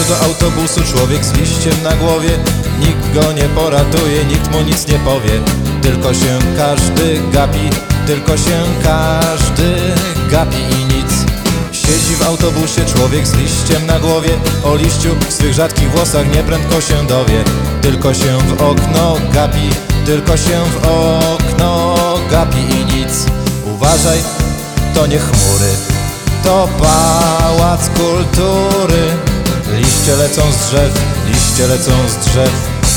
do autobusu człowiek z liściem na głowie. Nikt go nie poratuje, nikt mu nic nie powie. Tylko się każdy gapi, tylko się każdy gapi i nic. Siedzi w autobusie człowiek z liściem na głowie. O liściu w swych rzadkich włosach nieprędko się dowie. Tylko się w okno gapi, tylko się w okno gapi i nic. Uważaj, to nie chmury, to pałac kultury. Liście lecą z drzew, liście lecą z drzew.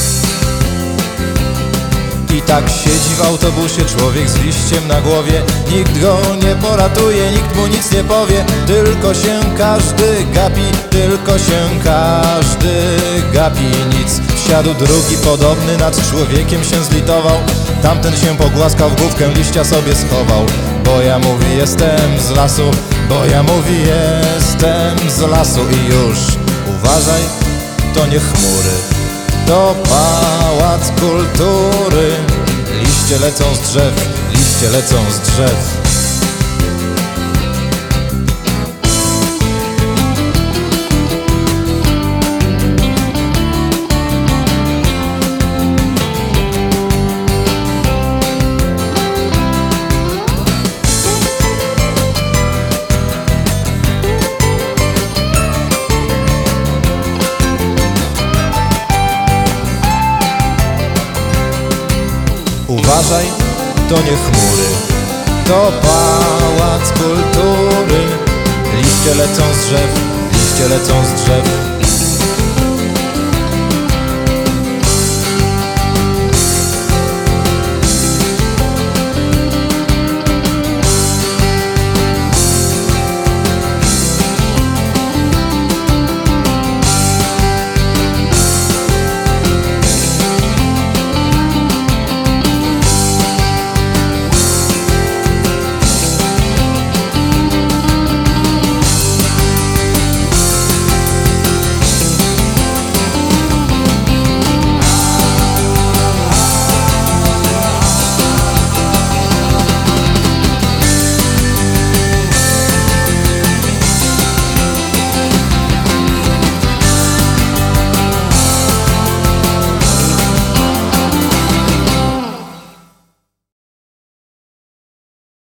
I tak siedzi w autobusie człowiek z liściem na głowie. Nikt go nie poratuje, nikt mu nic nie powie. Tylko się każdy gapi, tylko się każdy gapi i nic. Wsiadł drugi podobny, nad człowiekiem się zlitował. Tamten się pogłaskał, w główkę liścia sobie schował. Bo ja mówi jestem z lasu, bo ja mówi jestem z lasu i już. Uważaj, to nie chmury, to pałac kultury. Liście lecą z drzew, liście lecą z drzew. Uważaj, to nie chmury, to pałac kultury. Liście lecą z drzew, liście lecą z drzew.